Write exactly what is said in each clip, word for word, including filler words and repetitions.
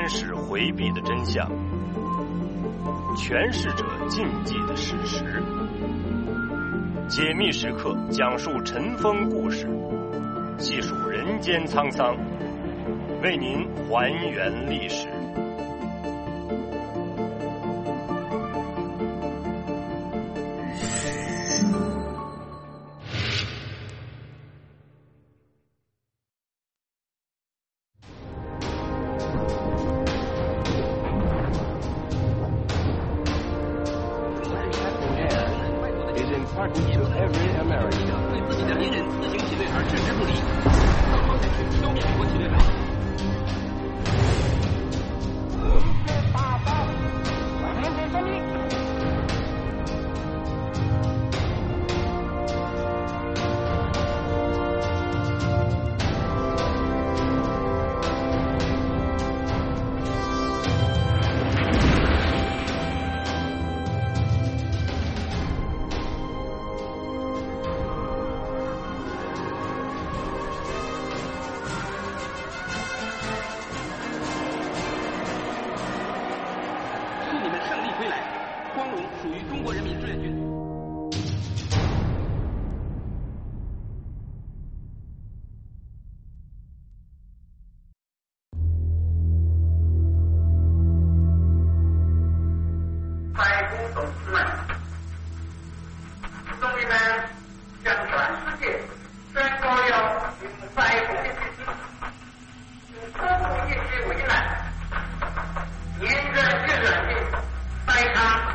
宣誓回避的真相，诠释者禁忌的事实。解密时刻讲述尘封故事，细数人间沧桑，为您还原历史。 对自己的敌人自行其罪而置之不理，双方采取消灭美国企略法。属于中国人民志愿军。 白宫董事们，终于呢，向全世界宣告要用白宫的体制，用中国一些为难，沿着越远的白场。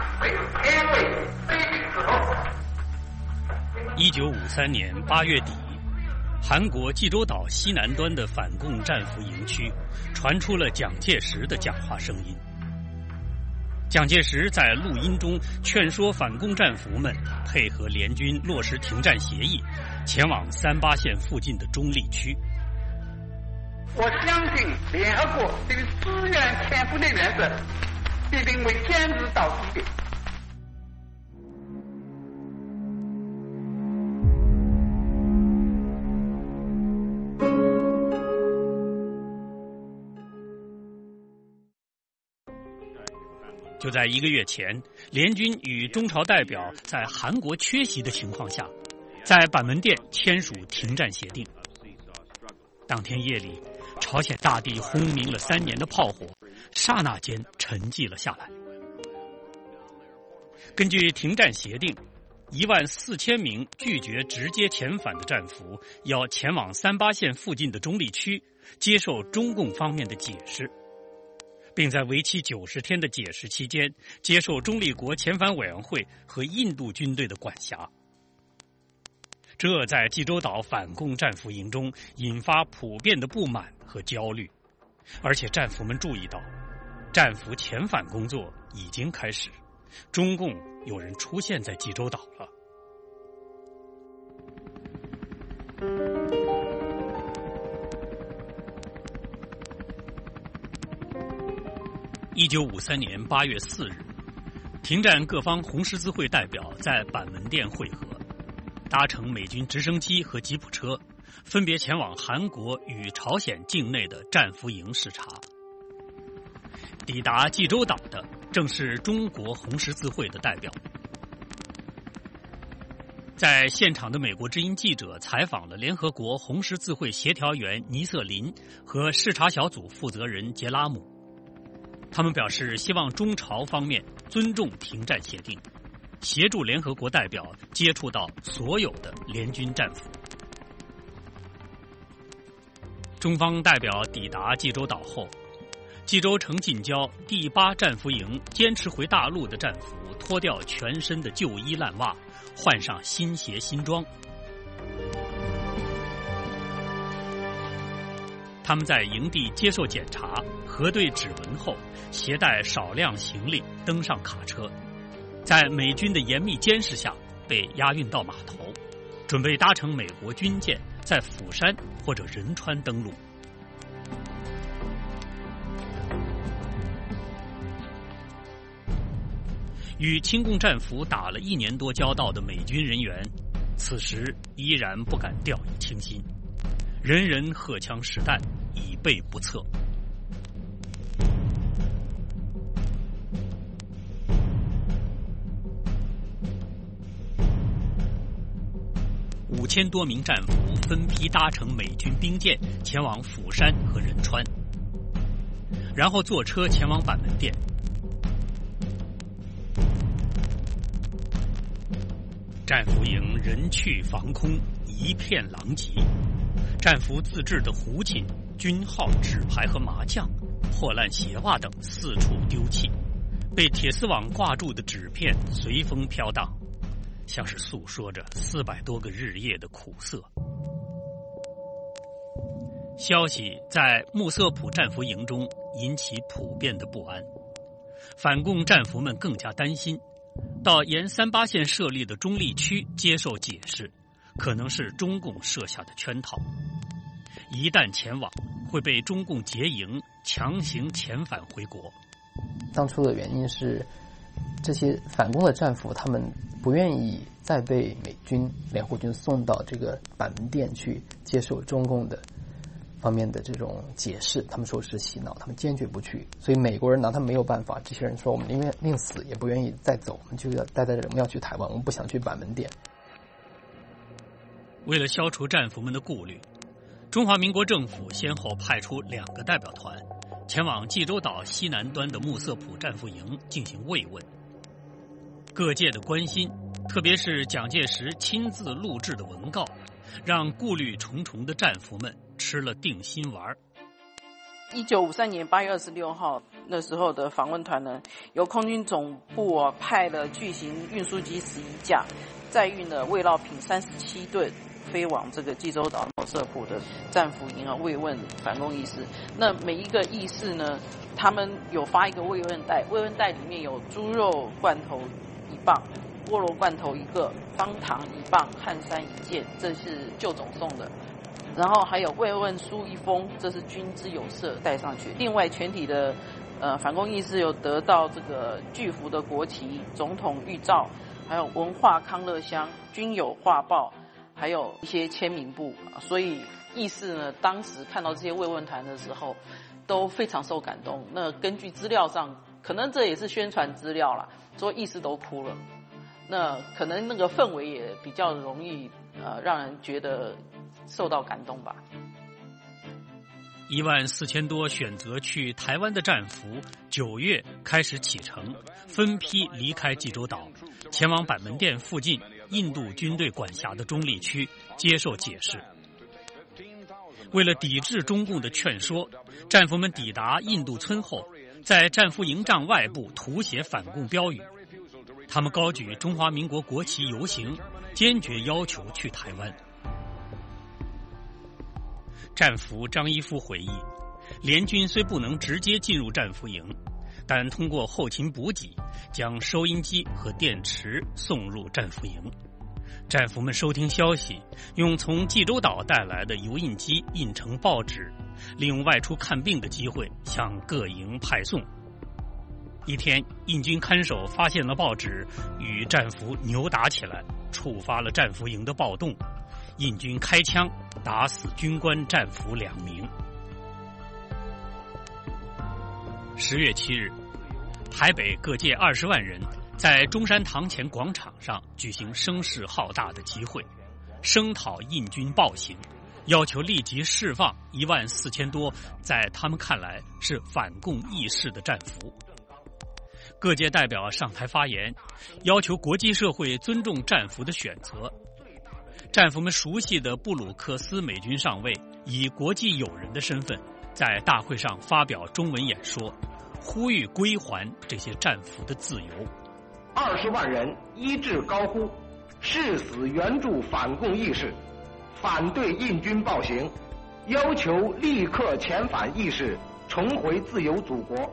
一九五三年八月底，韩国济州岛西南端的反共战俘营区传出了蒋介石的讲话声音。蒋介石在录音中劝说反共战俘们配合联军落实停战协议，前往三八线附近的中立区。 我相信联合国对自愿潜伏的原则必定会坚持到底的。 就在一个月前，联军与中朝代表在韩国缺席的情况下，在板门店签署停战协定。当天夜里，朝鲜大地轰鸣了三年的炮火，刹那间沉寂了下来。根据停战协定，一万四千名拒绝直接遣返的战俘要前往三八线附近的中立区，接受中共方面的解释，并在为期九十天的解释期间，接受中立国遣返委员会和印度军队的管辖。这在济州岛反共战俘营中引发普遍的不满和焦虑，而且战俘们注意到，战俘遣返工作已经开始，中共有人出现在济州岛了。一九五三年八月四日，停战各方红十字会代表在板门店会合，搭乘美军直升机和吉普车，分别前往韩国与朝鲜境内的战俘营视察。抵达济州岛的正是中国红十字会的代表。在现场的美国之音记者采访了联合国红十字会协调员尼瑟林和视察小组负责人杰拉姆，他们表示希望中朝方面尊重停战协定，协助联合国代表接触到所有的联军战俘。中方代表抵达济州岛后，济州城近郊第八战俘营坚持回大陆的战俘脱掉全身的旧衣烂袜，换上新鞋新装。他们在营地接受检查，核对指纹后，携带少量行李登上卡车，在美军的严密监视下被押运到码头，准备搭乘美国军舰在釜山或者仁川登陆。与亲共战俘打了一年多交道的美军人员，此时依然不敢掉以轻心，人人荷枪实弹，以备不测。 五千多名战俘分批搭乘美军兵舰前往釜山和仁川，然后坐车前往板门店。战俘营人去房空，一片狼藉。战俘自制的胡琴、军号、纸牌和麻将、破烂鞋袜等四处丢弃，被铁丝网挂住的纸片随风飘荡，像是诉说着四百多个日夜的苦涩。消息在穆瑟普战俘营中引起普遍的不安，反共战俘们更加担心，到沿三八线设立的中立区接受解释，可能是中共设下的圈套。一旦前往，会被中共劫营，强行遣返回国。 当初的原因是，这些反共的战俘他们不愿意再被美军联合军送到这个板门店去接受中共的方面的这种解释，他们说是洗脑，他们坚决不去。所以美国人拿他们没有办法，这些人说我们宁愿宁死也不愿意再走，我们就要待在这里，我们要去台湾，我们不想去板门店。 为了消除战俘们的顾虑，中华民国政府先后派出两个代表团前往济州岛西南端的穆瑟普战俘营进行慰问。各界的关心，特别是蒋介石亲自录制的文告，让顾虑重重的战俘们吃了定心丸。 一九五三年八月二十六号，那时候的访问团呢，由空军总部、哦、派了巨型运输机十一架，载运了慰劳品三十七吨，飞往这个济州岛穆瑟普的战俘营啊，慰问反共义士。那每一个义士呢，他们有发一个慰问袋，慰问袋里面有猪肉罐头一磅，菠萝罐头一个，方糖一磅，汗衫一件，这是旧总送的。然后还有慰问书一封，这是军之友社带上去。另外全体的呃反共义士有得到这个巨幅的国旗、总统玉照，还有文化康乐箱、军友画报，还有一些签名簿。所以义士呢，当时看到这些慰问团的时候，都非常受感动。那根据资料上，可能这也是宣传资料啦，说义士都哭了。那可能那个氛围也比较容易呃让人觉得受到感动吧。 一万四千多选择去台湾的战俘，九月开始启程，分批离开济州岛，前往板门店附近印度军队管辖的中立区接受解释。为了抵制中共的劝说，战俘们抵达印度村后，在战俘营帐外部涂写反共标语。他们高举中华民国国旗游行，坚决要求去台湾。战俘张一夫回忆，联军虽不能直接进入战俘营，但通过后勤补给，将收音机和电池送入战俘营。战俘们收听消息，用从济州岛带来的油印机印成报纸，利用外出看病的机会向各营派送。一天，印军看守发现了报纸，与战俘扭打起来，触发了战俘营的暴动。印军开枪打死军官战俘两名。十月七日，台北各界二十万人在中山堂前广场上举行声势浩大的集会，声讨印军暴行，要求立即释放一万四千多在他们看来是反共义士的战俘。各界代表上台发言，要求国际社会尊重战俘的选择。战俘们熟悉的布鲁克斯美军上尉以国际友人的身份，在大会上发表中文演说，呼吁归还这些战俘的自由。 二十万人一致高呼誓死援助反共义士，反对印军暴行，要求立刻遣返义士，重回自由祖国。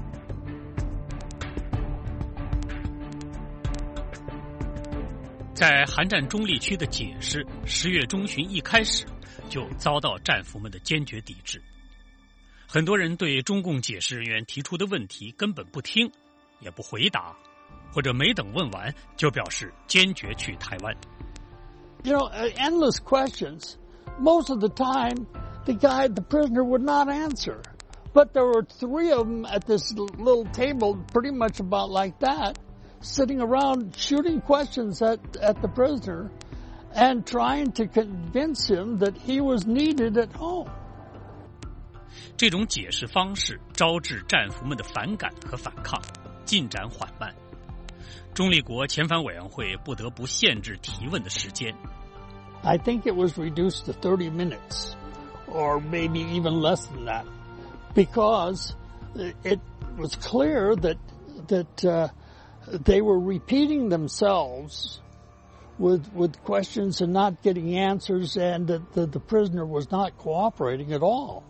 在韩战中立区的解释，十月中旬一开始就遭到战俘们的坚决抵制。很多人对中共解释人员提出的问题根本不听，也不回答，或者没等问完就表示坚决去台湾。 You know, endless questions. Most of the time, the guy, the prisoner would not answer. But there were three of them at this little table, pretty much about like that, sitting around shooting questions at, at the prisoner. and trying to convince him that he was needed at home. 这种解释方式招致战俘们的反感和反抗，进展缓慢。中立国遣返委员会不得不限制提问的时间。 I think it was reduced to thirty minutes, or maybe even less than that, because it was clear that that uh, they were repeating themselves with with questions and not getting answers, and that the, the prisoner was not cooperating at all.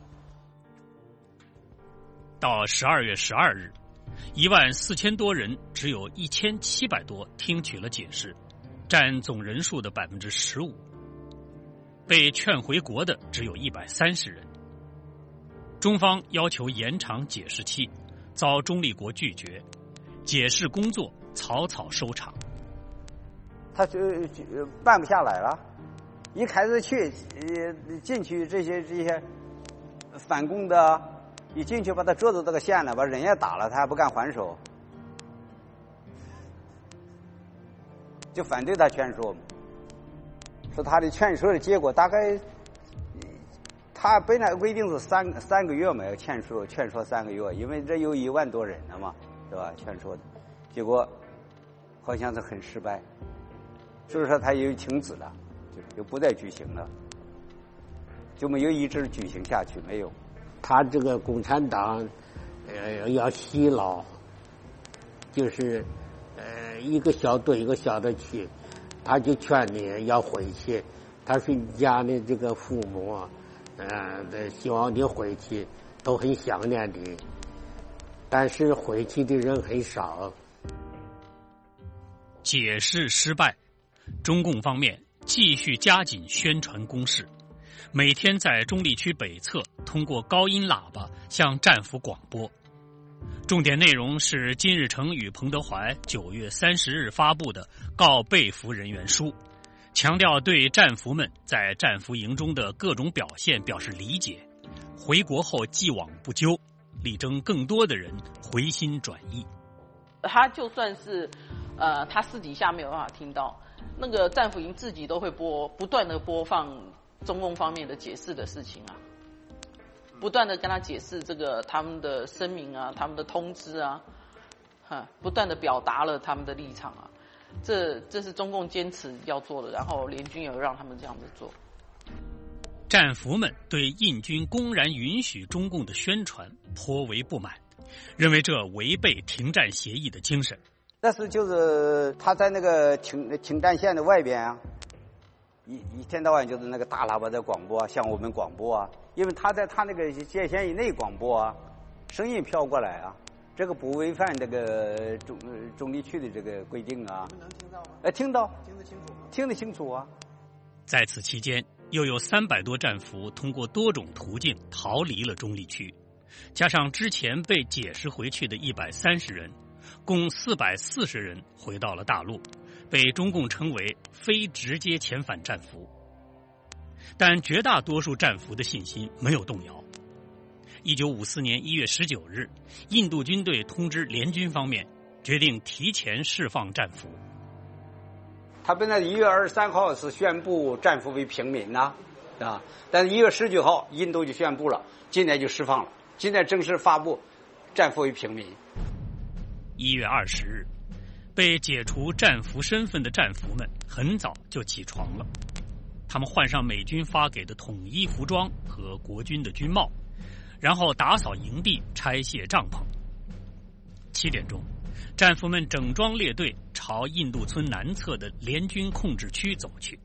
到十二月十二日，一万四千多人，只有一千七百多听取了解释，占总人数的百分之十五。被劝回国的只有一百三十人。中方要求延长解释期，遭中立国拒绝，解释工作草草收场。 他就办不下来了，一开始去呃进去这些这些反共的，一进去把他捉住这个线了，把人也打了，他还不敢还手，就反对他劝说。说他的劝说的结果大概，他本来规定是三三个月嘛，要劝说劝说三个月，因为这有一万多人了嘛，是吧？劝说的，结果好像是很失败，所以说他又停止了，就就不再举行了，就没有一直举行下去，没有。 他这个共产党，呃，要洗脑，就是呃一个小队一个小队去。他就劝你要回去，他说你家的这个父母，呃，希望你回去，都很想念你，但是回去的人很少。 解释失败，中共方面继续加紧宣传攻势，每天在中立区北侧通过高音喇叭向战俘广播。重点内容是金日成与彭德怀九月三十日发布的告被俘人员书，强调对战俘们在战俘营中的各种表现表示理解，回国后既往不咎，力争更多的人回心转意。 他就算是呃，他私底下没有办法听到，那个战俘营自己都会播不断的播放中共方面的解释的事情啊。不断的跟他解释这个他们的声明啊，他们的通知啊，哈，不断的表达了他们的立场啊，这这是中共坚持要做的，然后联军也让他们这样子做。 战俘们对印军公然允许中共的宣传颇为不满，认为这违背停战协议的精神。 但是就是他在那个停停战线的外边啊，一一天到晚就是那个大喇叭在广播啊，向我们广播啊。因为他在他那个界限以内广播啊，声音飘过来啊，这个不违反这个中中立区的这个规定啊。你们能听到吗？哎，听到，听得清楚吗？听得清楚啊。 在此期间，又有三百多战俘通过多种途径逃离了中立区，加上之前被解释回去的一百三十人，共四百四十人回到了大陆，被中共称为非直接遣返战俘。但绝大多数战俘的信心没有动摇。一九五四年一月十九日，印度军队通知联军方面，决定提前释放战俘。 他本来一月二十三号是宣布战俘为平民呐、啊，啊，但是一月十九号印度就宣布了，今天就释放了，今天正式发布战俘为平民。 一月二十日，被解除战俘身份的战俘们很早就起床了。他们换上美军发给的统一服装和国军的军帽，然后打扫营地，拆卸帐篷。七点钟，战俘们整装列队朝印度村南侧的联军控制区走去。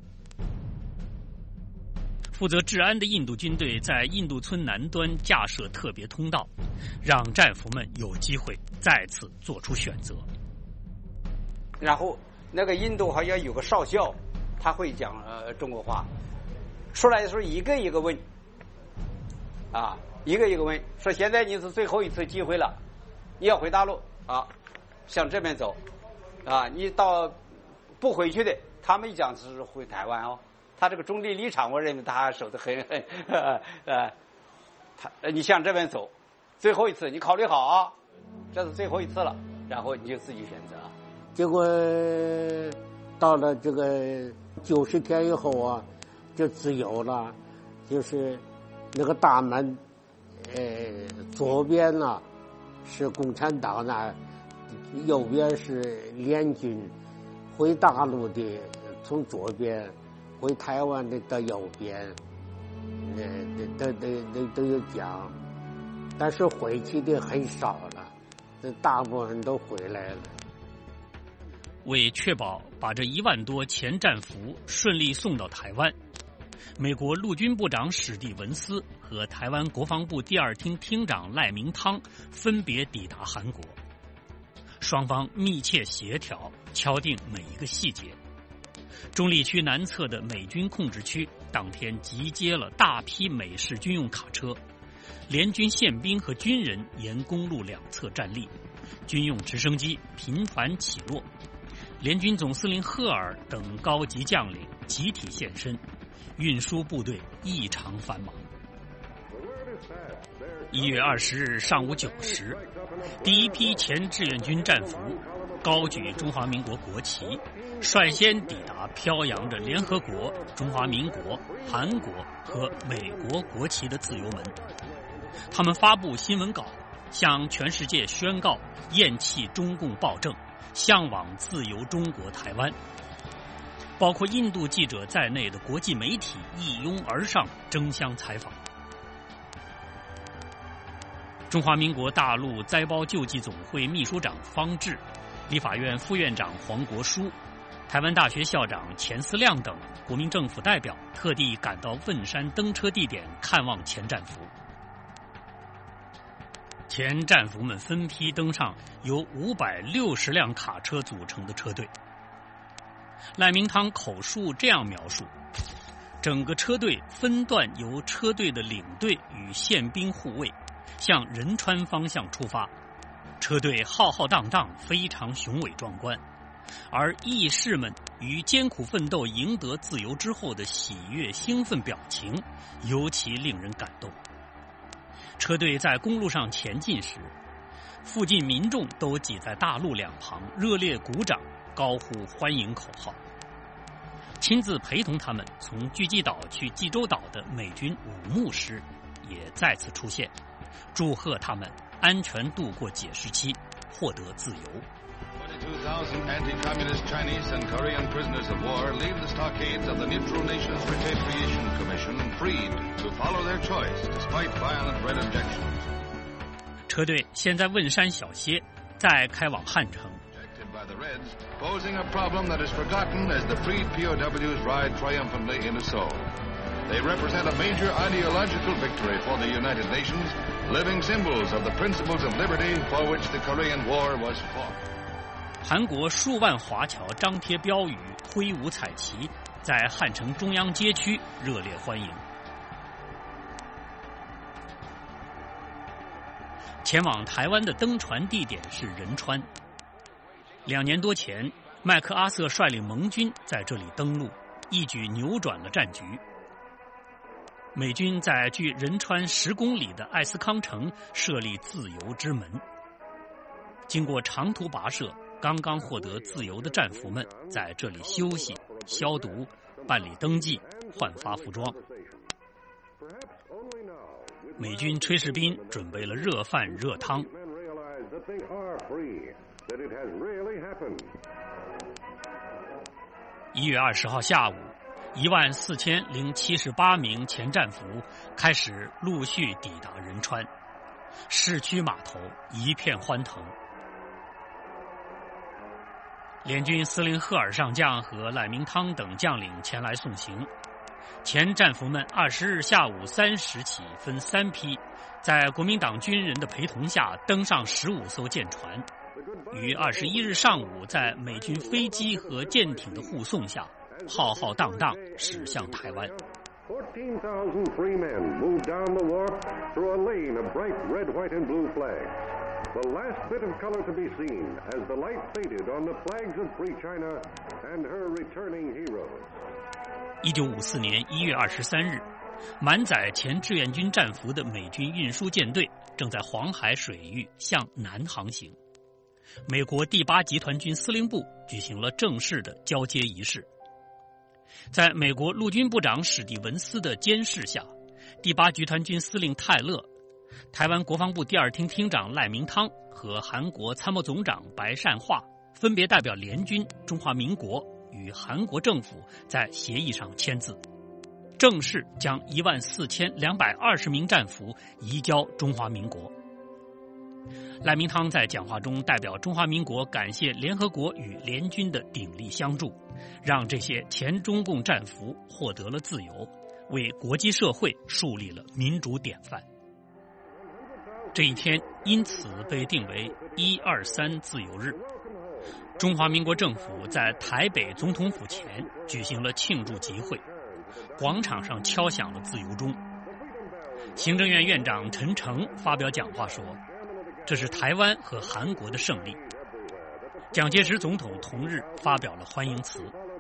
负责治安的印度军队在印度村南端架设特别通道，让战俘们有机会再次做出选择。 然后那个印度好像有个少校，他会讲呃中国话，出来的时候一个一个问，啊，一个一个问，说现在你是最后一次机会了，你要回大陆啊，向这边走，啊，你到不回去的，他们讲是回台湾哦。他这个中立立场，我认为他守得很很呃呃，他你向这边走，最后一次你考虑好啊，这是最后一次了，然后你就自己选择。 结果到了这个九十天以后啊，就自由了，就是那个大门，呃，左边呢、啊、是共产党那，右边是联军，回大陆的从左边，回台湾的到右边，呃，都都都都有讲，但是回去的很少了，这大部分都回来了。 为确保把这一万多前战俘顺利送到台湾，美国陆军部长史蒂文斯和台湾国防部第二厅厅长赖明汤分别抵达韩国，双方密切协调，敲定每一个细节。中立区南侧的美军控制区当天集结了大批美式军用卡车，联军宪兵和军人沿公路两侧站立，军用直升机频繁起落，联军总司令赫尔等高级将领集体现身，运输部队异常繁忙。一月二十日上午九时，第一批前志愿军战俘高举中华民国国旗，率先抵达飘扬着联合国、中华民国、韩国和美国国旗的自由门。他们发布新闻稿，向全世界宣告厌弃中共暴政，向往自由中国台湾。包括印度记者在内的国际媒体一拥而上，争相采访。中华民国大陆灾胞救济总会秘书长方志、立法院副院长黄国书、台湾大学校长钱思亮等国民政府代表特地赶到汶山登车地点看望前战俘。前战俘们分批登上由五百六十辆卡车组成的车队。赖明汤口述这样描述：整个车队分段由车队的领队与宪兵护卫，向仁川方向出发。车队浩浩荡荡，非常雄伟壮观，而义士们于艰苦奋斗赢得自由之后的喜悦兴奋表情尤其令人感动。车队在公路上前进时，附近民众都挤在大路两旁，热烈鼓掌，高呼欢迎口号。亲自陪同他们从巨济岛去济州岛的美军武牧师也再次出现，祝贺他们安全度过解释期，获得自由。 twenty-two thousand anti-communist Chinese and Korean prisoners of war leave the stockades of the Neutral Nations Repatriation Commission freed to follow their choice despite violent red objections. 车队先在汶山小歇，再开往汉城。 By the Reds, posing a problem that is forgotten as the freed P O Ws ride triumphantly into Seoul. They represent a major ideological victory for the United Nations, living symbols of the principles of liberty for which the Korean War was fought. 韩国数万华侨张贴标语，挥舞彩旗，在汉城中央街区热烈欢迎。前往台湾的登船地点是仁川。两年多前，麦克阿瑟率领盟军在这里登陆，一举扭转了战局。美军在距仁川十公里的艾斯康城设立自由之门。经过长途跋涉，刚刚获得自由的战俘们在这里休息、消毒、办理登记、换发服装。美军炊事兵准备了热饭热汤。一月二十号下午，一万四千零七十八名前战俘开始陆续抵达仁川，市区码头一片欢腾。联军司令赫尔上将和赖明汤等将领前来送行。前战俘们二十日下午三时起分三批，在国民党军人的陪同下登上十五艘舰船，于二十一日上午在美军飞机和舰艇的护送下，浩浩荡荡驶向台湾。 fourteen thousand free men moved down the wharf through a lane of bright red, white, and blue flags. The last bit of color to be seen as the light faded on the flags of free China and her returning heroes. 一九五四年一月二十三日，满载前志愿军战俘的美军运输舰队正在黄海水域向南航行。 美国第八集团军司令部举行了正式的交接仪式。在美国陆军部长史蒂文斯的监视下，第八集团军司令泰勒、台湾国防部第二厅厅长赖明汤和韩国参谋总长白善化分别代表联军、中华民国与韩国政府在协议上签字，正式将一万四千两百二十名战俘移交中华民国。赖明汤在讲话中代表中华民国感谢联合国与联军的鼎力相助，让这些前中共战俘获得了自由，为国际社会树立了民主典范。这一天因此被定为一二三自由日。中华民国政府在台北总统府前举行了庆祝集会，广场上敲响了自由钟。行政院院长陈诚发表讲话说，这是台湾和韩国的胜利。蒋介石总统同日发表了欢迎词。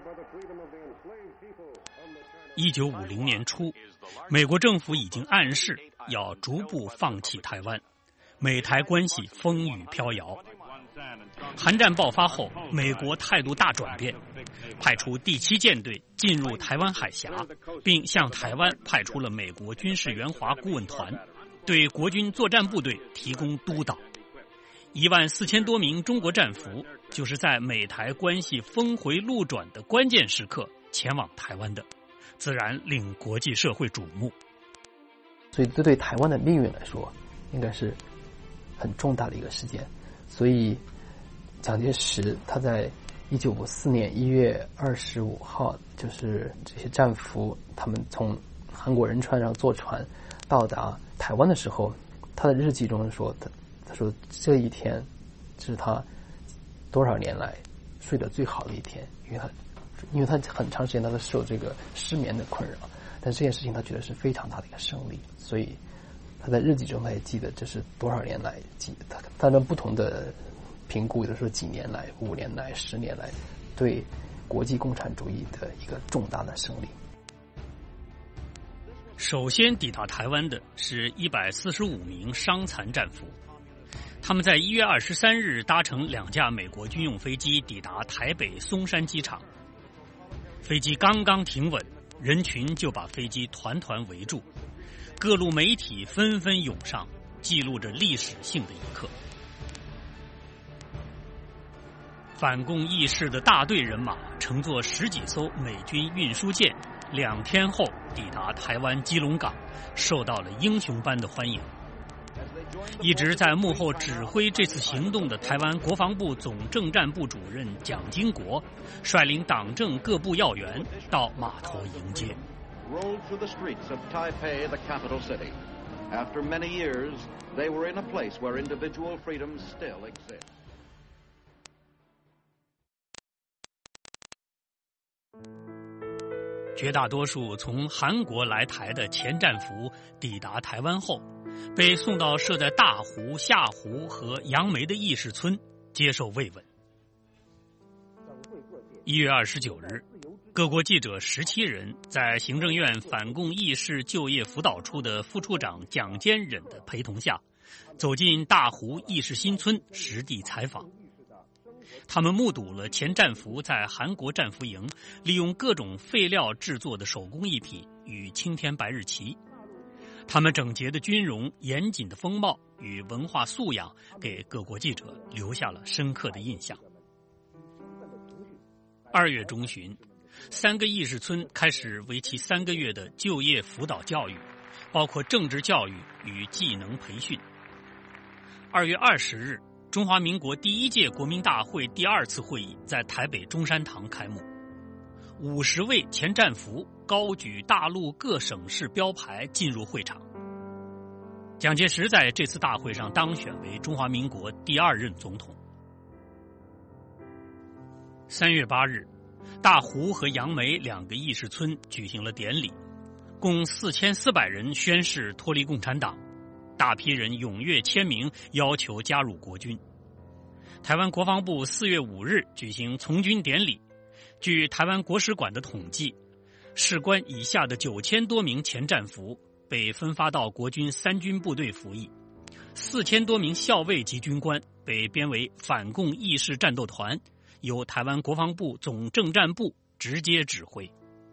一九五零年初，美国政府已经暗示要逐步放弃台湾，美台关系风雨飘摇。韩战爆发后，美国态度大转变，派出第七舰队进入台湾海峡，并向台湾派出了美国军事援华顾问团，对国军作战部队提供督导。一万四千多名中国战俘就是在美台关系峰回路转的关键时刻前往台湾的，自然令国际社会瞩目。 所以这对台湾的命运来说，应该是很重大的一个事件。所以蒋介石他在一九五四年一月二十五号，就是这些战俘他们从韩国仁川上坐船到达台湾的时候，他的日记中说，他他说这一天是他多少年来睡得最好的一天，因为他因为他很长时间他都受这个失眠的困扰，但这件事情他觉得是非常大的一个胜利，所以他在日记中他也记得这是多少年来，他他的不同的评估，有的说几年来、五年来、十年来对国际共产主义的一个重大的胜利。 首先抵达台湾的是一百四十五名伤残战俘，他们在一月二十三日搭乘两架美国军用飞机抵达台北松山机场。飞机刚刚停稳，人群就把飞机团团围住，各路媒体纷纷涌上，记录着历史性的一刻。反共义士的大队人马乘坐十几艘美军运输舰，两天后抵达台湾基隆港，受到了英雄般的欢迎。一直在幕后指挥这次行动的台湾国防部总政战部主任蒋经国，率领党政各部要员到码头迎接。 Rolled through the streets of Taipei, the capital city. After many years, they were in a place where individual freedoms still exist. 绝大多数从韩国来台的前战俘抵达台湾后，被送到设在大湖、下湖和杨梅的义士村接受慰问。一月二十九日，各国记者十七人在行政院反共义士就业辅导处的副处长蒋坚忍的陪同下，走进大湖义士新村实地采访。他们目睹了前战俘在韩国战俘营利用各种废料制作的手工艺品与青天白日旗，他们整洁的军容、严谨的风貌与文化素养给各国记者留下了深刻的印象。二月中旬，三个义士村开始为期三个月的就业辅导教育，包括政治教育与技能培训。二月二十日，中华民国第一届国民大会第二次会议在台北中山堂开幕，五十位前战俘高举大陆各省市标牌进入会场。蒋介石在这次大会上当选为中华民国第二任总统。三月八日，大湖和杨梅两个义士村举行了典礼，共四千四百人宣誓脱离共产党，大批人踊跃签名，要求加入国军。台湾国防部四月五日举行从军典礼，据台湾国史馆的统计，士官以下的九千多名前战俘被分发到国军三军部队服役， 四千多名校尉级军官被编为反共义士战斗团，由台湾国防部总政战部直接指挥。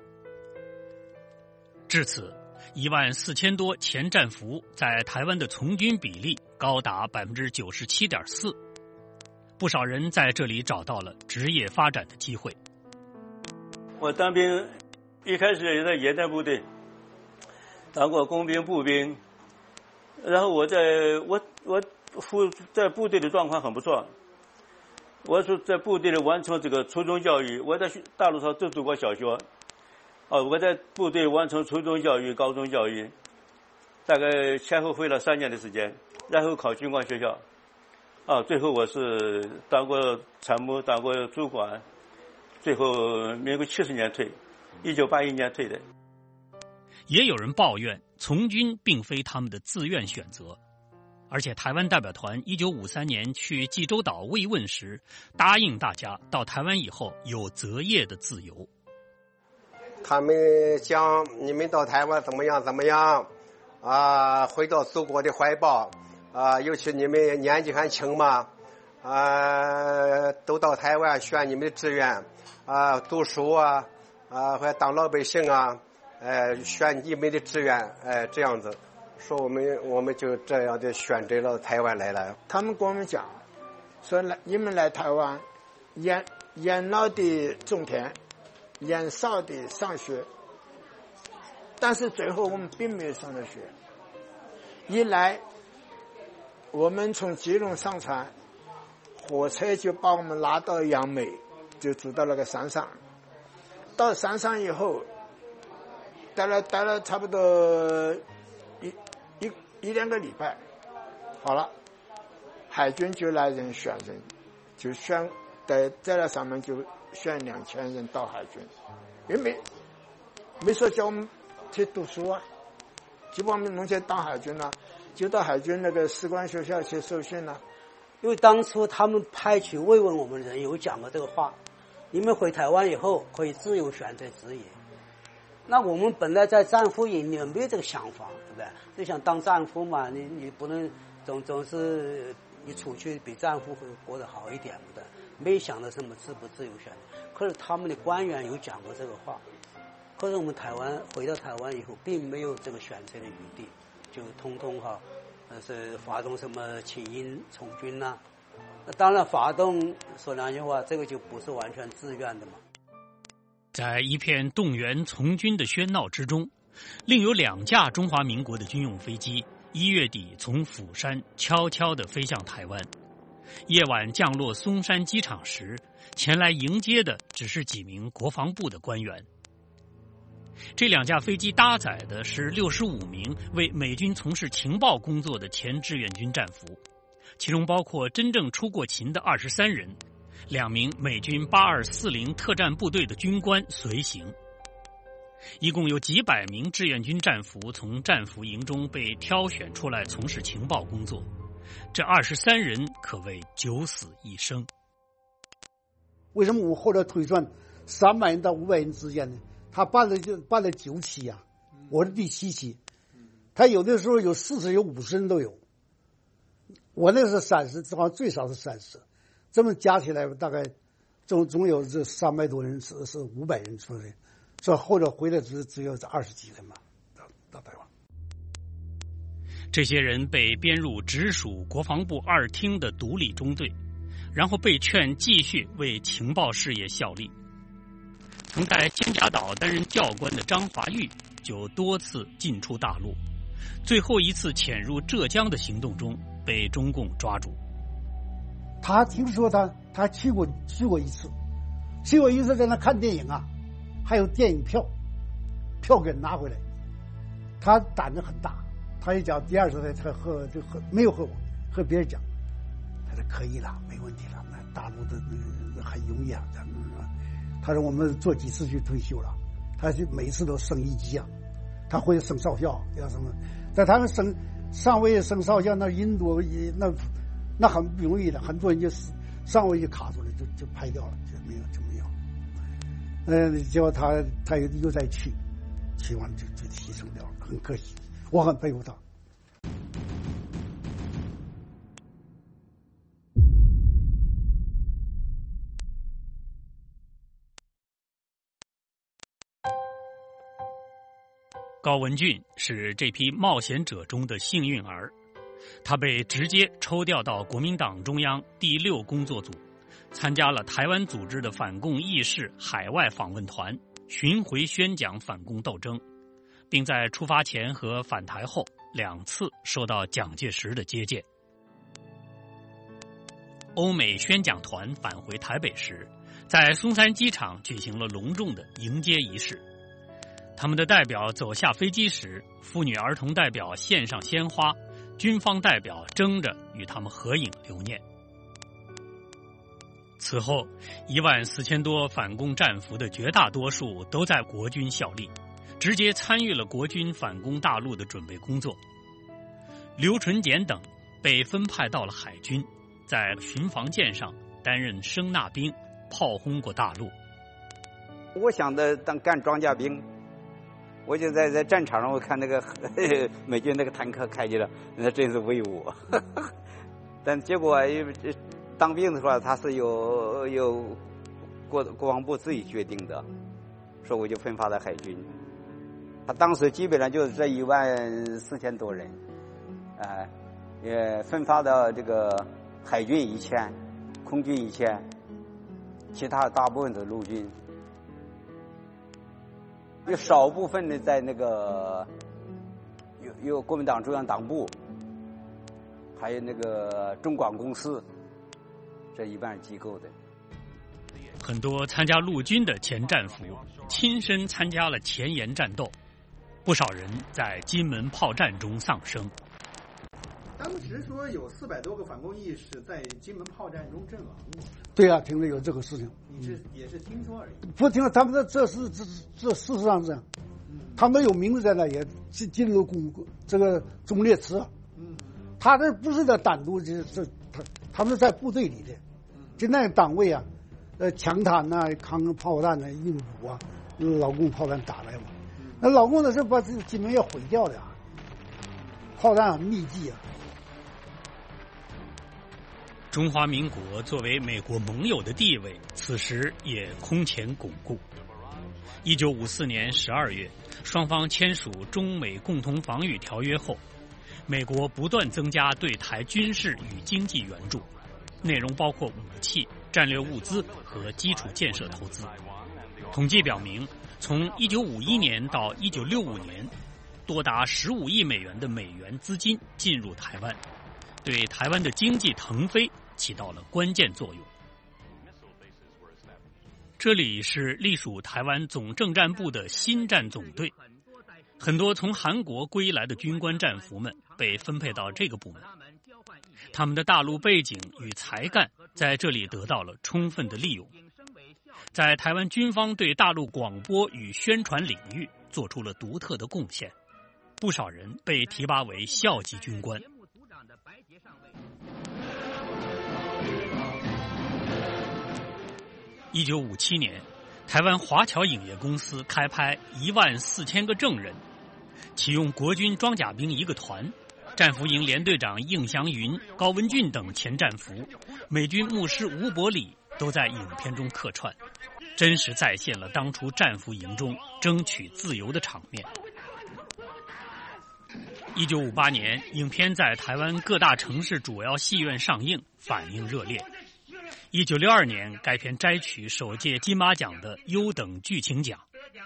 至此，一万四千多前战俘在台湾的从军比例高达百分之九十七点四，不少人在这里找到了职业发展的机会。 我当兵一开始也在野战部队当过工兵、步兵。然后我在我我服在部队的状况很不错，我是在部队里完成这个初中教育，我在大陆上都读过小学，哦，我在部队完成初中教育、高中教育，大概前后费了三年的时间，然后考军官学校，啊，最后我是当过参谋，当过主管，最后民国七十年退，一九八一年退的。 也有人抱怨从军并非他们的自愿选择，而且台湾代表团一九五三年去济州岛慰问时，答应大家到台湾以后有择业的自由。 他们讲你们到台湾怎么样怎么样啊，回到祖国的怀抱啊，尤其你们年纪还轻嘛啊，都到台湾选你们的志愿啊，读书啊啊，或者当老百姓啊。哎，选你们的志愿，哎，这样子，说我们我们就这样的选择了台湾来了。 他们跟我们讲，说来你们来台湾，年年老的种田，年少的上学，但是最后我们并没有上到学。一来，我们从基隆上船，火车就把我们拉到杨梅，就住到那个山上。到山上以后。待了待了差不多一一一两个礼拜，好了，海军就来人选人，就选在在那上面就选两千人到海军，也没没说叫我们去读书啊，就把我们弄去当海军了、啊，就到海军那个士官学校去受训了、啊。 因为当初他们派去慰问我们的人有讲过这个话，你们回台湾以后可以自由选择职业。那我们本来在战俘营里面没有这个想法，对不对？就想当战俘嘛，你你不能总总是你出去比战俘会过得好一点，对不对？没想到什么自不自由选择。可是他们的官员有讲过这个话，可是我们台湾回到台湾以后，并没有这个选择的余地，就通通哈，呃是发动什么起义从军呐、啊。那当然发动说两句话，这个就不是完全自愿的嘛。 在一片动员从军的喧闹之中，另有两架中华民国的军用飞机一月底从釜山悄悄地飞向台湾。夜晚降落松山机场时，前来迎接的只是几名国防部的官员。这两架飞机搭载的是六十五名为美军从事情报工作的前志愿军战俘，其中包括真正出过勤的二十三人。两名美军八二四零特战部队的军官随行，一共有几百名志愿军战俘从战俘营中被挑选出来从事情报工作，这二十三人可谓九死一生。 为什么我后来推算三百人到五百人之间呢？他办了就办了九期啊，我是第七期，他有的时候有四十有五十人都有，我那是三十，好像最少是三十。这么加起来大概总总有这三百多人，是是五百人出来，这后来回来只只有这二十几人嘛，到到台湾。 这些人被编入直属国防部二厅的独立中队，然后被劝继续为情报事业效力。曾在金甲岛担任教官的张华玉就多次进出大陆，最后一次潜入浙江的行动中被中共抓住。 他听说他他去过去过一次，去过一次在那看电影啊，还有电影票，票给拿回来。他胆子很大，他一讲第二次他他喝就喝没有喝过，和别人讲，他说可以了，没问题了，那大陆的那很容易啊。他说我们做几次就退休了，他就每次都升一级啊，他会升少校要什么，在他们升上尉升少校，那印度那。那很不容易的，很多人就上位就卡住了，就就拍掉了，就没有就没有。嗯，结果他他又又再去，去完就就牺牲掉了，很可惜，我很佩服他。 高文俊是这批冒险者中的幸运儿，他被直接抽调到国民党中央第六工作组，参加了台湾组织的反共义士海外访问团，巡回宣讲反共斗争，并在出发前和返台后两次受到蒋介石的接见。欧美宣讲团返回台北时，在松山机场举行了隆重的迎接仪式。他们的代表走下飞机时，妇女儿童代表献上鲜花，军方代表争着与他们合影留念。此后，一万四千多反共战俘的绝大多数都在国军效力，直接参与了国军反攻大陆的准备工作。刘纯俭等被分派到了海军，在巡防舰上担任声纳兵，炮轰过大陆。 我想的当干装甲兵，我就在在战场上，我看那个呵呵美军那个坦克开起来，那真是威武。但结果当兵的时候，他是由由国国防部自己决定的，所以我就分发到海军。他当时基本上就是这一万四千多人，啊、呃，也分发到这个海军一千，空军一千，其他大部分的陆军。有少部分的在那个有有国民党中央党部，还有那个中广公司，这一般机构的。 很多参加陆军的前战俘亲身参加了前沿战斗，不少人在金门炮战中丧生。 当时说有四百多个反共义士在金门炮战中阵亡过。 对啊，听说有这个事情。 你是、嗯、也是听说而已。 不听，他们这这是这这事实上是这样。嗯、他们有名字在那，也进进入公这个忠烈祠。嗯。他这不是在单独，这这他他们是在部队里的，就那个党位啊，呃，枪弹呐、啊、扛炮弹呐、啊、运补啊，老共炮弹打来嘛。嗯、那老共呢是把这个金门要毁掉的啊，炮弹很密集啊。 中华民国作为美国盟友的地位，此时也空前巩固。一九五四年十二月，双方签署中美共同防御条约后，美国不断增加对台军事与经济援助，内容包括武器、战略物资和基础建设投资。统计表明，从一九五一年到一九六五年，多达十五亿美元的美元资金进入台湾，对台湾的经济腾飞起到了关键作用。这里是隶属台湾总政战部的新战总队，很多从韩国归来的军官战俘们被分配到这个部门，他们的大陆背景与才干在这里得到了充分的利用，在台湾军方对大陆广播与宣传领域做出了独特的贡献，不少人被提拔为校级军官。一九五七年，台湾华侨影业公司开拍一万四千个证人，启用国军装甲兵一个团，战俘营连队长应祥云、高文俊等前战俘，美军牧师吴伯礼都在影片中客串，真实再现了当初战俘营中争取自由的场面。一九五八年，影片在台湾各大城市主要戏院上映，反应热烈。一九六二年，该片摘取首届金马奖的优等剧情奖。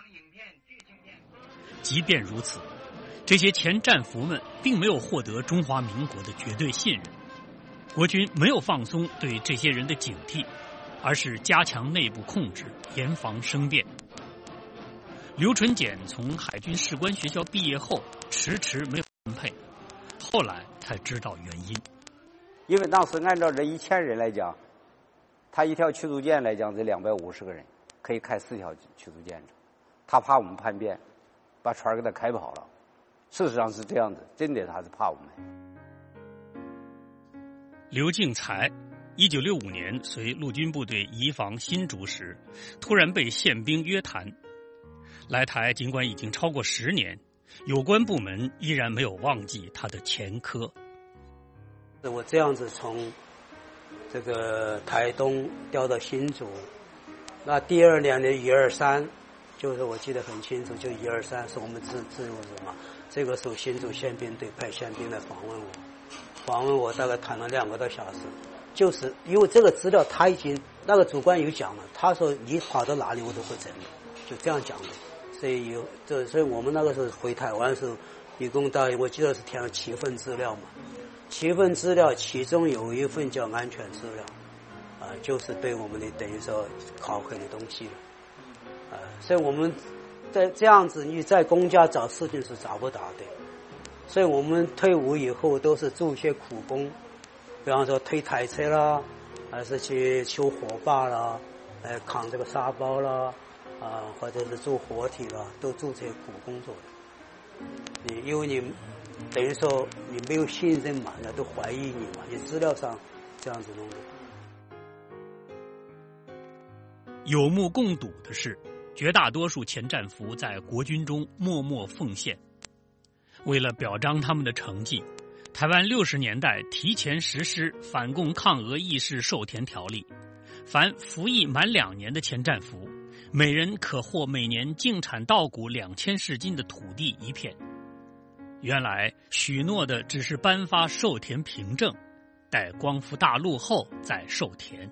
即便如此，这些前战俘们并没有获得中华民国的绝对信任，国军没有放松对这些人的警惕，而是加强内部控制，严防生变。刘纯俭从海军士官学校毕业后，迟迟没有分配，后来才知道原因。 因为当时按照这一千人来讲，他一条驱逐舰来讲，这两百五十个人可以开四条驱逐舰，他怕我们叛变，把船给他开跑了。事实上是这样的，真的他是怕我们。 刘敬才，一九六五年随陆军部队移防新竹时，突然被宪兵约谈。来台尽管已经超过十年，有关部门依然没有忘记他的前科。 我这样子从这个台东调到新竹，那第二年的一二三， 就是我记得很清楚，就一二三是我们自自由日嘛。这个时候新竹宪兵队派宪兵来访问我，访问我大概谈了两个多小时，就是因为这个资料他已经那个主官有讲了，他说你跑到哪里我都会整的，就这样讲的。所以有这，所以我们那个时候回台湾的时候，一共大约我记得是填了七份资料嘛，七份资料其中有一份叫安全资料，啊、呃，就是对我们的等于说考核的东西了。呃，所以我们在这样子，你在公家找事情是找不到的。所以我们退伍以后都是做一些苦工，比方说推台车啦，还是去修火把啦，呃，扛这个沙包啦，啊、呃，或者是做活体啦，都做这些苦工作的。你因为你等于说你没有信任嘛，人家都怀疑你嘛，你资料上这样子弄的。 有目共睹的是，绝大多数前战俘在国军中默默奉献。为了表彰他们的成绩，台湾六十年代提前实施反共抗俄义士授田条例，凡服役满两年的前战俘，每人可获每年净产稻谷两千市斤的土地一片。原来许诺的只是颁发授田凭证，待光复大陆后再授田。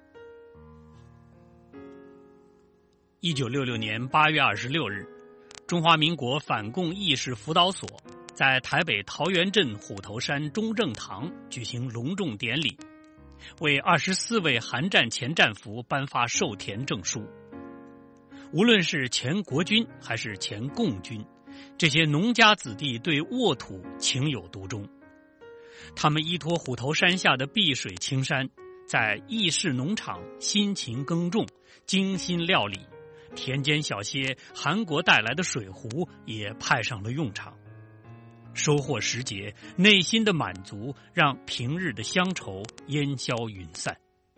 一九六六年八月二十六日，中华民国反共义士辅导所在台北桃源镇虎头山中正堂举行隆重典礼，为二十四位韩战前战俘颁发授田证书。无论是前国军还是前共军，这些农家子弟对沃土情有独钟。他们依托虎头山下的碧水青山，在义士农场辛勤耕种，精心料理，田间小些韩国带来的水壶也派上了用场。收获时节，内心的满足让平日的乡愁烟消云散。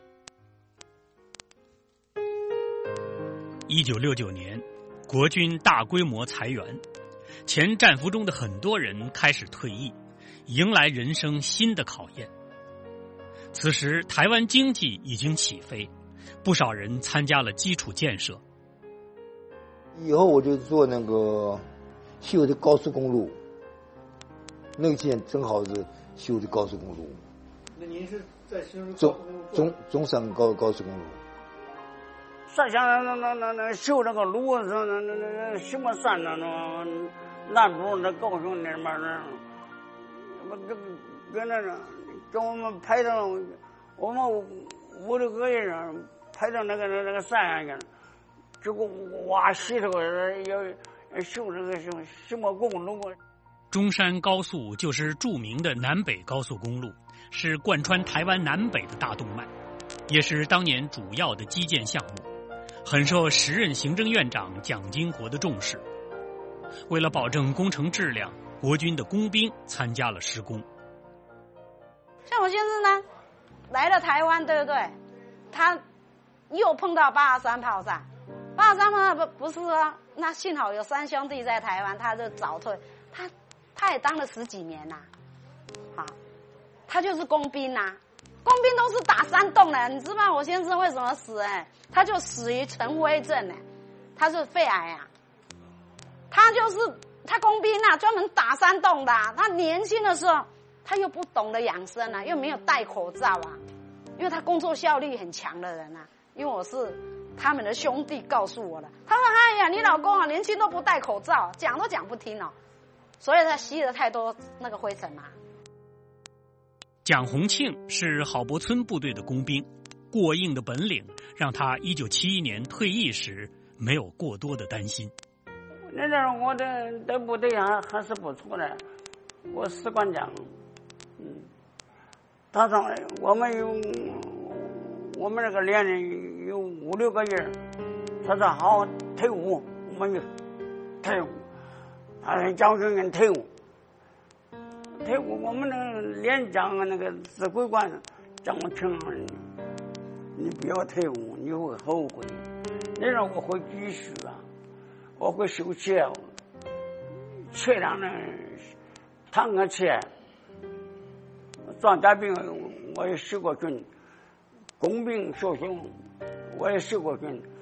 一九六九年，国军大规模裁员，前战俘中的很多人开始退役，迎来人生新的考验。此时台湾经济已经起飞，不少人参加了基础建设。 以后我就做那个修的高速公路，那个件正好是修的高速公路。 那您是在修中中中山高高速公路。 山下那那那那修那个路，那那那那什么山那那南部那高雄那边那，我跟跟那个跟我们排到我们五六个人排到那个那个山上去了。这个挖石头要修这个什么什么公路？ 中山高速就是著名的南北高速公路，是贯穿台湾南北的大动脉，也是当年主要的基建项目，很受时任行政院长蒋经国的重视。为了保证工程质量，国军的工兵参加了施工。 像我先生呢，来了台湾，对不对？他又碰到八二三炮战。八二三炮不不是啊，那幸好有三兄弟在台湾，他就早退，他他也当了十几年呐、啊，好，他就是工兵呐、啊，工兵都是打山洞的，你知道我先生为什么死？哎，他就死于尘灰症呢，他是肺癌啊，他就是他工兵啊，专门打山洞的、啊，他年轻的时候他又不懂得养生啊，又没有戴口罩啊，因为他工作效率很强的人啊，因为我是。他们的兄弟告诉我了，他说：“哎呀，你老公啊，年轻都不戴口罩，讲都讲不听哦，所以他吸了太多那个灰尘嘛。” 蒋洪庆是郝柏村部队的工兵，过硬的本领让他一九七一年退役时没有过多的担心。 那阵儿我的在部队还还是不错的，我士官长，嗯，他说我们有。我们那个连里有五六个人，他说好退伍，我们就退伍。他说蒋军人退伍，退伍我们那个连长那个指挥官蒋庆，你不要退伍，你会后悔。那让我会继续啊，我会修车，车上呢坦克车，装甲兵我也修过军。工兵受刑，我也受过军，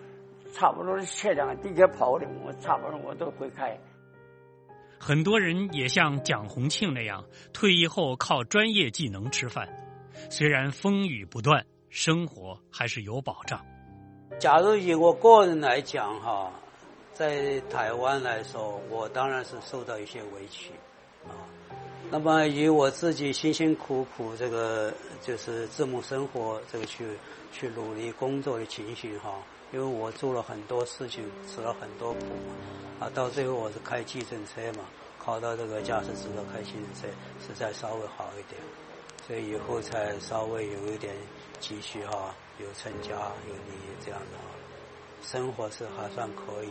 差不多的车辆地铁跑的，我差不多我都会开。 很多人也像蒋洪庆那样，退役后靠专业技能吃饭，虽然风雨不断，生活还是有保障。 假如以我个人来讲哈，在台湾来说，我当然是受到一些委屈啊。那么以我自己辛辛苦苦这个就是自谋生活，这个去去努力工作的情形哈，因为我做了很多事情，吃了很多苦嘛，啊，到最后我是开计程车嘛，考到这个驾驶执照开计程车，实在稍微好一点，所以以后才稍微有一点积蓄哈，有成家有立这样的哈，生活是还算可以。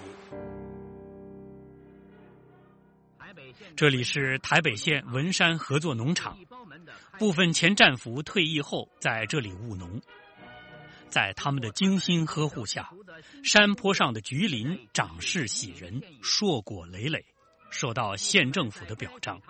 这里是台北县文山合作农场，部分前战俘退役后在这里务农。在他们的精心呵护下，山坡上的橘林长势喜人，硕果累累，受到县政府的表彰。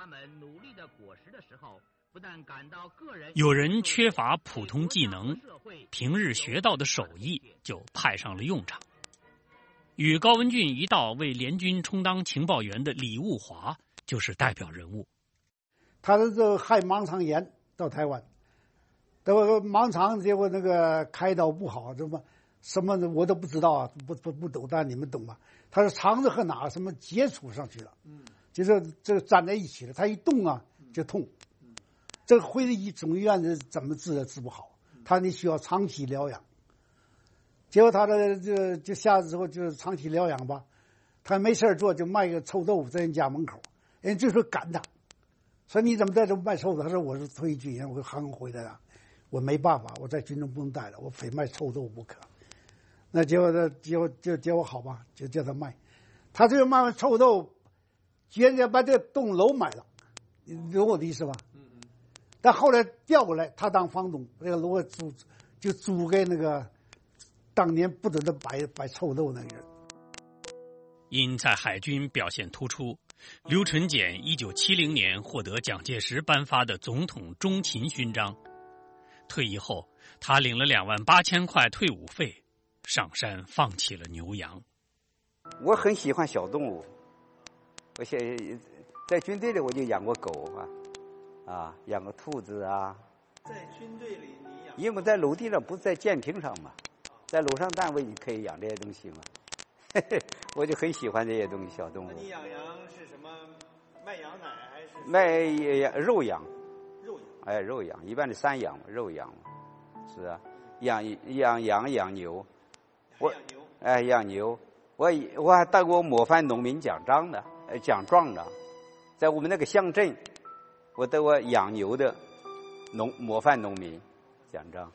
有人缺乏普通技能，平日学到的手艺就派上了用场。与高文俊一道为联军充当情报员的李物华就是代表人物。 他是这害盲肠炎到台湾，都盲肠结果那个开刀不好，什么什么我都不知道啊，不不不懂，但你们懂吧？他是肠子和哪什么接触上去了，嗯，就是这个粘在一起了，他一动啊就痛。嗯、这个回医总医院怎么治也治不好，他你需要长期疗养。结果他的就就下之后就是长期疗养吧，他没事做就卖个臭豆腐在人家门口，人就说赶他，说你怎么在这卖臭豆腐？他说我是退役军人，我刚回来了，我没办法，我在军中不能待了，我非卖臭豆腐不可。那结果他结果就结果好吧，就叫他卖，他这个卖完臭豆腐，人家把这栋楼买了，你懂我的意思吧？嗯嗯。但后来调过来，他当房东，这个楼租就租给那个。当年不得的摆摆臭豆那个人， 因在海军表现突出，刘纯简一九七零年获得蒋介石颁发的总统钟勤勋章。退役后，他领了两万八千块退伍费，上山放弃了牛羊。 我很喜欢小动物，我现在军队里我就养过狗啊，啊，养过兔子啊。 在军队里你养？ 因为在楼地上，不是在舰艇上嘛。在楼上单位你可以养这些东西吗？我就很喜欢这些东西，小动物。 你养羊是什么？卖羊奶还是？ 卖肉羊。 肉羊。 哎，肉羊，一般的山羊，肉羊，是啊，养养羊养牛。我养牛。 哎，养牛，我我还得过模范农民奖章的，呃，奖状的，在我们那个乡镇，我得过养牛的农模范农民奖章。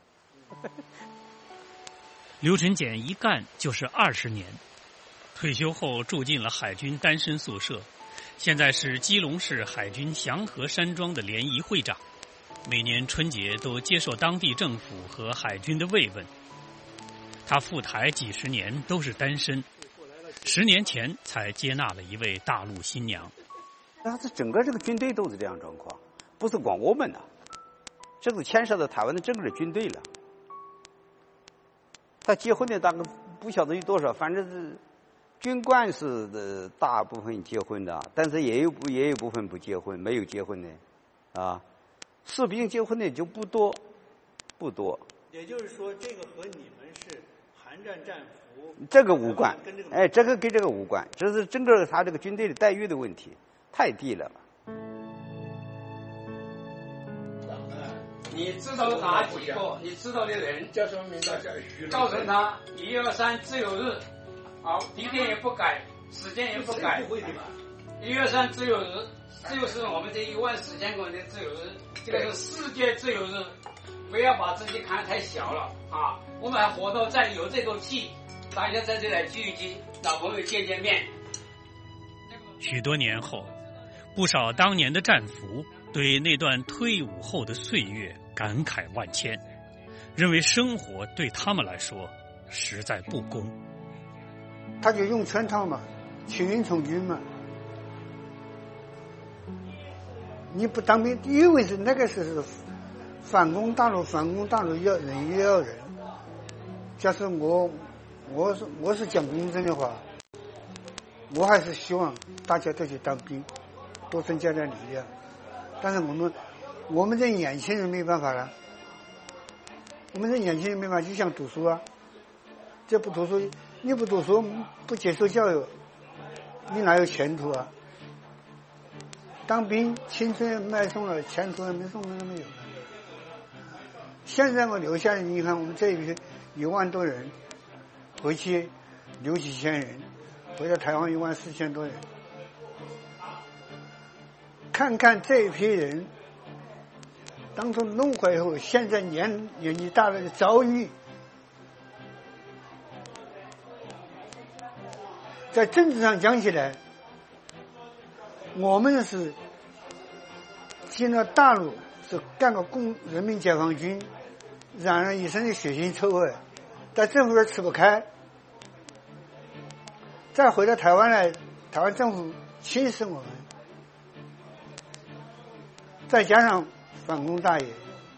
刘纯简一干就是二十年，退休后住进了海军单身宿舍，现在是基隆市海军祥和山庄的联谊会长，每年春节都接受当地政府和海军的慰问。他赴台几十年都是单身，十年前才接纳了一位大陆新娘。 那这整个这个军队都是这样状况，不是光我们的，这是牵涉到台湾的整个军队了。他结婚的大概不晓得有多少，反正是军官是的大部分结婚的，但是也有也有部分不结婚，没有结婚的，啊，士兵结婚的就不多，不多。 也就是说，这个和你们是韩战战俘， 这个无关，哎，这个跟这个无关，这是整个他这个军队的待遇的问题，太低了。 你知道哪几个你知道的人，叫什么名字？告诉他一二三自由日，好，地点也不改，时间也不改，一二三自由日，自由是我们这一万四千个人的自由日，这个是世界自由日，不要把自己看得太小了啊！我们还活到再有这口气，大家在这里聚一聚，老朋友见见面。 许多年后，不少当年的战俘对那段退伍后的岁月感慨万千，认为生活对他们来说实在不公。 他就用全套嘛，轻运从军嘛。你不当兵，因为是那个是反攻大陆，反攻大陆要人也要人。假设我我是我是讲公正的话，我还是希望大家都去当兵，多增加点力量。但是我们我们这年轻人没办法了，我们这年轻人没办法，就想读书啊，这不读书，你不读书不接受教育，你哪有前途啊？当兵青春卖送了，前途没送了，没有了。现在我留下来，你看我们这一批一万多人，回去六七千人，回到台湾一万四千多人。看看这一批人，当初弄回以后，现在年年纪大了的遭遇，在政治上讲起来，我们是进了大陆，是干个共人民解放军，染了一身的血腥臭味，在政府这吃不开，再回到台湾来，台湾政府轻视我们，再加上反攻大业，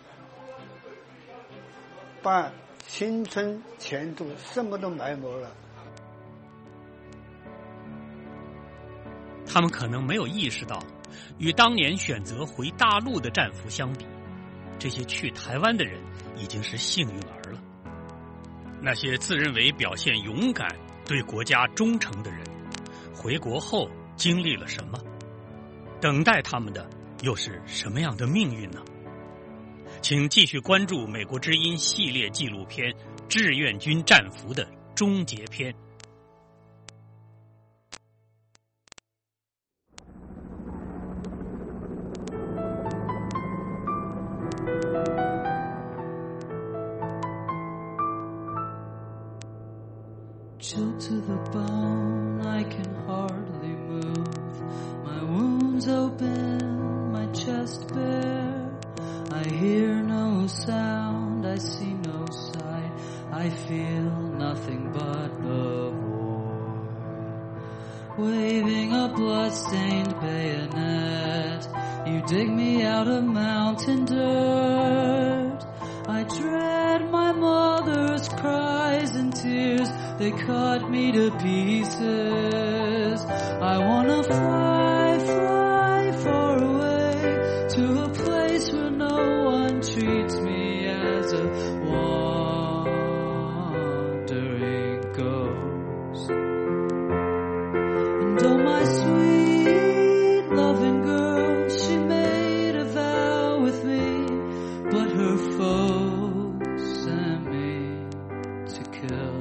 把青春前途什么都埋没了。 他们可能没有意识到，与当年选择回大陆的战俘相比，这些去台湾的人已经是幸运儿了。那些自认为表现勇敢、对国家忠诚的人，回国后经历了什么？等待他们的又是什么样的命运呢？请继续关注美国之音系列纪录片《志愿军战俘》的终结篇。 Chilled to the bone, I can hardly move. My wounds open, my chest bare. I hear no sound, I see no sight. I feel nothing but a void. Waving a blood-stained bayonet, you dig me out of mountain dirt. I dread my mother's cries and tears, they cut me to pieces. I wanna fly, fly far away to a place where no one treats me as a wandering ghost. And oh, my sweet loving girl, she made a vow with me, but her foes sent me to kill.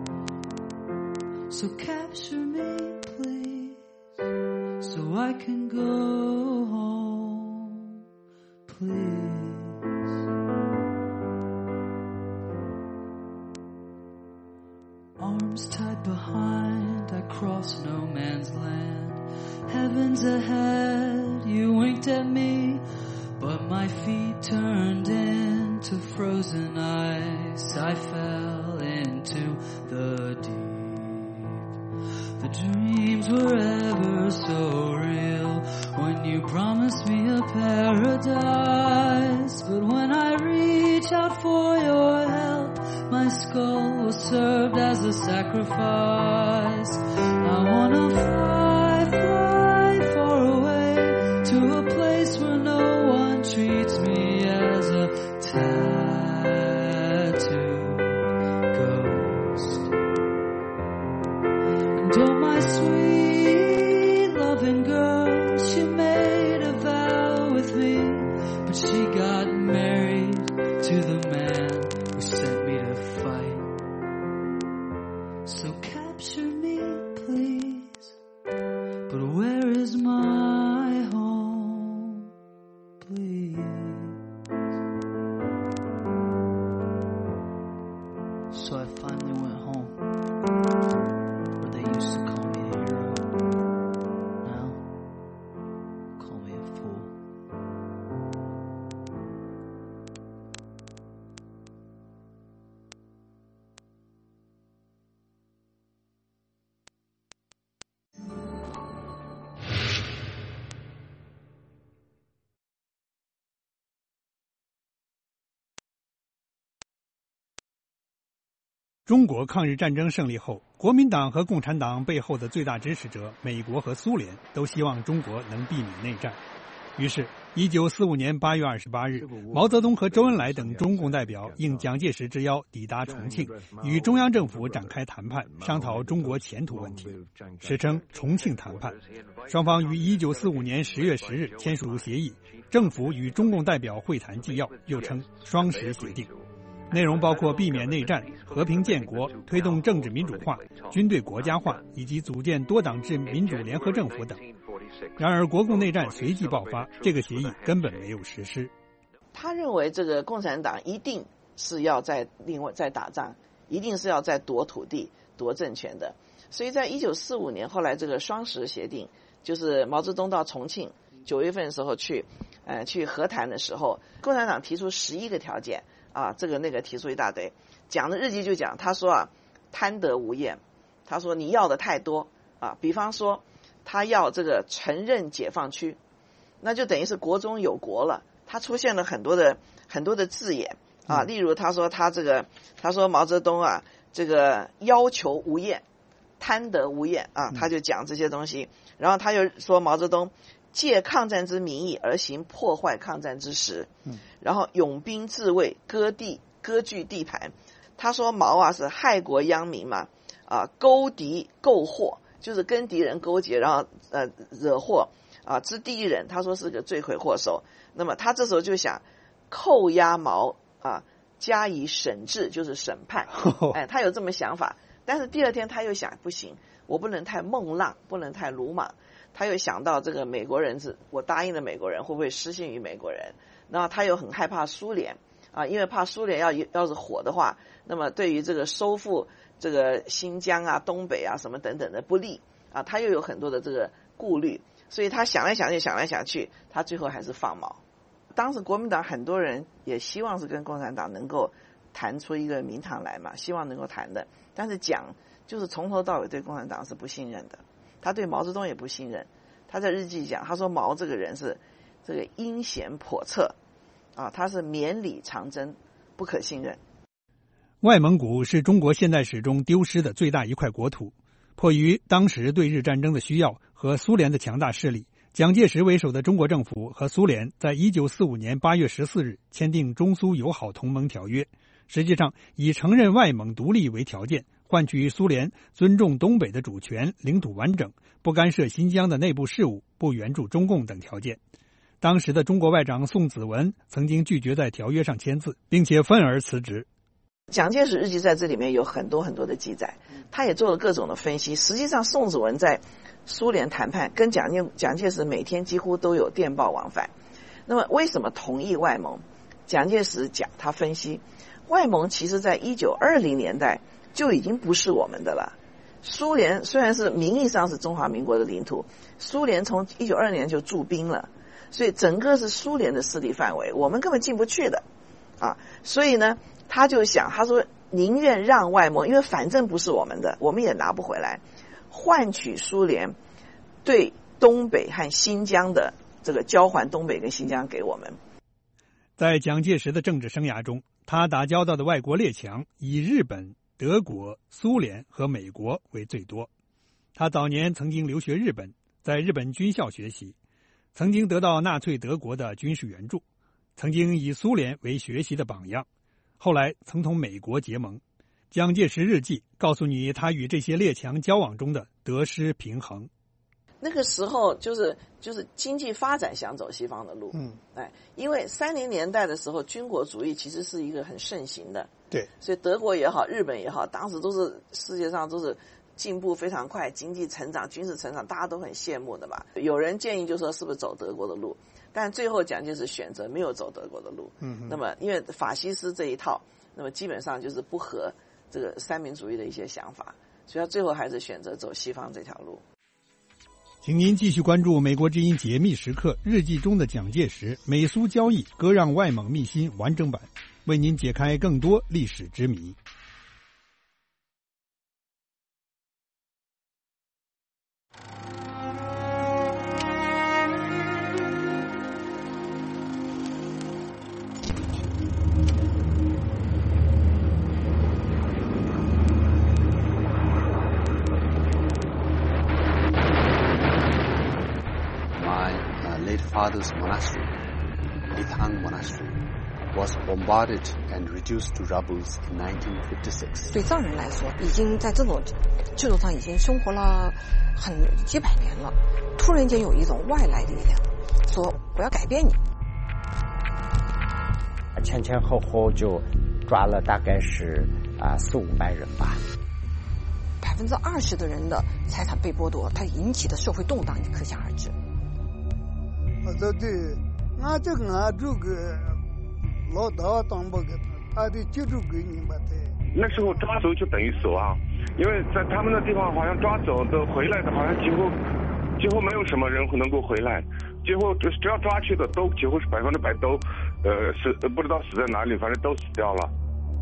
So capture me, please, so I can go home, please. Arms tied behind, I cross no man's land. Heavens ahead, you winked at me, but my feet turned into frozen ice. I fell into the deep. The dreams were ever so real when you promised me a paradise. But when I reach out for your help, my skull was served as a sacrifice. I wanna fly, fly far away to a place where no one treats me as a tattooed ghost. And oh, my sweet loving girl, she made a vow with me, but she got married to the man who sent me to fight. So capture me, please, but where is my home, please? So I finally went home, where they used to call me a hero. Now, call me a fool. 中国抗日战争胜利后，国民党和共产党背后的最大支持者美国和苏联都希望中国能避免内战。于是一九四五年八月二十八日，毛泽东和周恩来等中共代表应蒋介石之邀抵达重庆，与中央政府展开谈判，商讨中国前途问题，史称重庆谈判。双方于一九四五年十月十日签署协议，政府与中共代表会谈纪要，又称双十协定。内容包括避免内战、和平建国、推动政治民主化、军队国家化，以及组建多党制民主联合政府等。然而，国共内战随即爆发，这个协议根本没有实施。 他认为这个共产党一定是要在另外在打仗，一定是要在夺土地、夺政权的。所以在一九四五年后来这个双十协定，就是毛泽东到重庆九月份的时候去，呃，去和谈的时候，共产党提出十一个条件。啊，这个那个提出一大堆，讲的日记就讲，他说啊，贪得无厌，他说你要的太多啊，比方说他要这个承认解放区，那就等于是国中有国了，他出现了很多的很多的字眼啊，例如他说他这个，他说毛泽东啊，这个要求无厌，贪得无厌啊，他就讲这些东西，然后他又说毛泽东借抗战之名义而行破坏抗战之实，然后拥兵自卫，割地割据地盘。他说毛啊是害国殃民嘛，啊勾敌构祸，就是跟敌人勾结，然后呃惹祸啊之第一人，他说是个罪魁祸首。那么他这时候就想扣押毛啊，加以审治，就是审判。哎，他有这么想法，但是第二天他又想不行，我不能太孟浪，不能太鲁莽。他又想到这个美国人是我答应的美国人会不会失信于美国人，然后他又很害怕苏联啊，因为怕苏联要要是火的话，那么对于这个收复这个新疆啊、东北啊什么等等的不利啊，他又有很多的这个顾虑，所以他想来想去想来想去，他最后还是放毛。当时国民党很多人也希望是跟共产党能够谈出一个名堂来嘛，希望能够谈的，但是讲就是从头到尾对共产党是不信任的。他对毛泽东也不信任，他在日记讲，他说毛这个人是这个阴险叵测，啊，他是绵里藏针，不可信任。 外蒙古是中国现代史中丢失的最大一块国土，迫于当时对日战争的需要和苏联的强大势力，蒋介石为首的中国政府和苏联在一九四五年八月十四日签订中苏友好同盟条约，实际上以承认外蒙独立为条件，换取苏联尊重东北的主权、领土完整，不干涉新疆的内部事务，不援助中共等条件。当时的中国外长宋子文曾经拒绝在条约上签字，并且愤而辞职。 蒋介石日记在这里面有很多很多的记载，他也做了各种的分析。实际上宋子文在苏联谈判跟蒋介蒋介石每天几乎都有电报往返。那么为什么同意外蒙？蒋介石讲，他分析外蒙其实在一九二零年代就已经不是我们的了。苏联虽然是名义上是中华民国的领土，苏联从一九二零年就驻兵了，所以整个是苏联的势力范围，我们根本进不去的啊。所以呢，他就想，他说宁愿让外蒙，因为反正不是我们的，我们也拿不回来，换取苏联对东北和新疆的这个交还东北跟新疆给我们。 在蒋介石的政治生涯中，他打交道的外国列强以日本、德国、苏联和美国为最多。他早年曾经留学日本，在日本军校学习，曾经得到纳粹德国的军事援助，曾经以苏联为学习的榜样，后来曾同美国结盟。蒋介石日记告诉你他与这些列强交往中的得失平衡。 那个时候就是就是经济发展想走西方的路，嗯，哎，因为三零年代的时候，军国主义其实是一个很盛行的， 对， 所以德国也好，日本也好，当时都是世界上都是进步非常快，经济成长、军事成长，大家都很羡慕的嘛。有人建议就说是不是走德国的路，但最后蒋介石选择没有走德国的路，嗯，那么因为法西斯这一套，那么基本上就是不合这个三民主义的一些想法，所以他最后还是选择走西方这条路。 请您继续关注《美国之音解密时刻》日记中的蒋介石美苏交易割让外蒙秘辛完整版，为您解开更多历史之谜。 father's monastery, Litang Monastery, was bombarded and reduced to rubble in nineteen fifty-six. 对藏人来说，已经在这种制度上已经生活了很几百年了，突然间有一种外来的力量，说我要改变你。 前前后后就抓了大概是啊四五百人吧。 百分之二十的人的财产被剥夺，它引起的社会动荡，你可想而知。 我说对，俺这个俺这个老大当不个，俺得记住给你们的。 那时候抓走就等于死亡，因为在他们的地方好像抓走的回来的，好像几乎几乎没有什么人能够回来，几乎只要抓去的都几乎是百分之百都呃死，不知道死在哪里，反正都死掉了。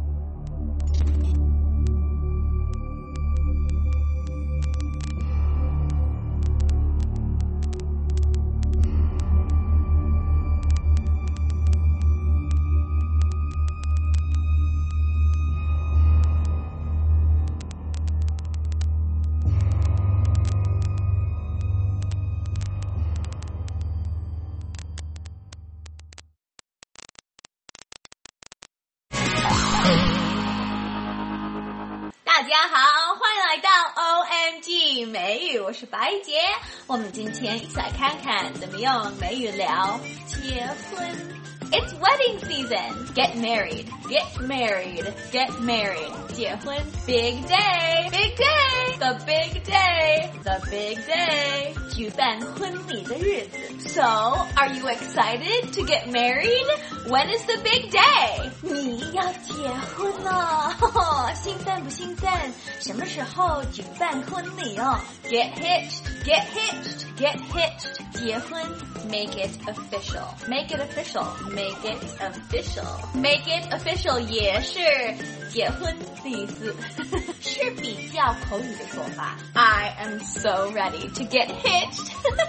大家好，欢迎来到 O M G 美语，我是白洁。我们今天一起来看看怎么用美语聊结婚。It's wedding season. Get married. Get married. Get married. 结婚 Big day. Big day. The big day. The big day. 举办婚礼的日子。So, are you excited to get married? When is the big day? 你要结婚了，兴奋不兴奋？什么时候举办婚礼哦 ？Get hitched. Get hitched. Get hitched. 结婚 Make it official. Make it official. Make it official. Make it official 也是结婚的意思，是比较口语的说法。I am so ready to get hitched.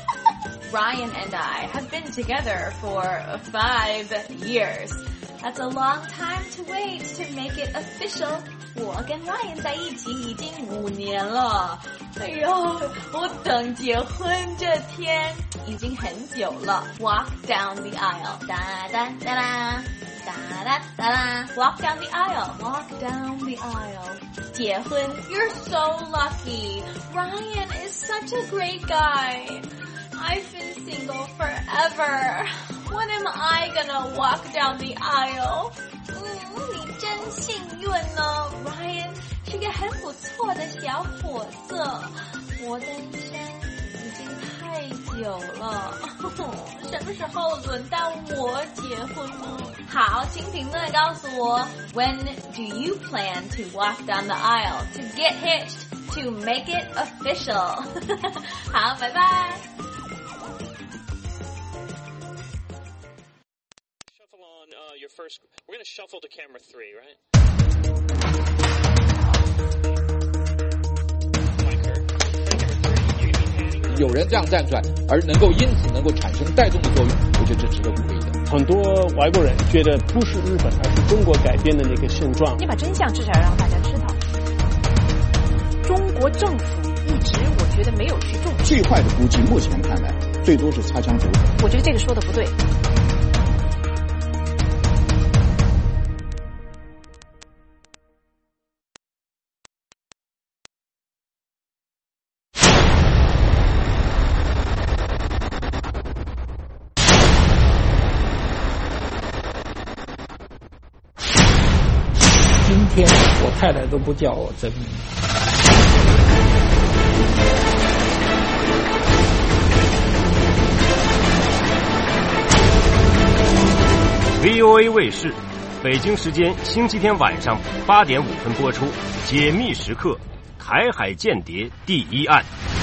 Ryan and I have been together for five years. That's a long time to wait to make it official. 我跟 Ryan 在一起已经五年了。哎呦，我等结婚这天已经很久了。Walk down the aisle. 哒哒哒啦，哒哒哒啦。Walk down the aisle. Walk down the aisle. 结婚 You're so lucky. Ryan is such a great guy. I've been single forever. When am I gonna walk down the aisle? 嗯，你真幸运呢 ，Ryan 是个很不错的小伙子。我单身已经太久了，什么时候轮到我结婚呢？好，请评论告诉我 ，When do you plan to walk down the aisle to get hitched to make it official？ 好，拜拜。 Your first, we're going to shuffle to camera three, right? 有人这样站出来，而能够因此能够产生带动的作用，我觉得这值得鼓励的。 很多外国人觉得不是日本，而是中国改变的那个现状。 你把真相至少要让大家知道。中国政府一直，我觉得没有去重视。 最坏的估计，目前看来，最多是擦枪走火。 我觉得这个说的不对。 今天我太太都不叫我真名。 V O A 卫视，北京时间星期天晚上八点五分播出《解密时刻》台海间谍第一案。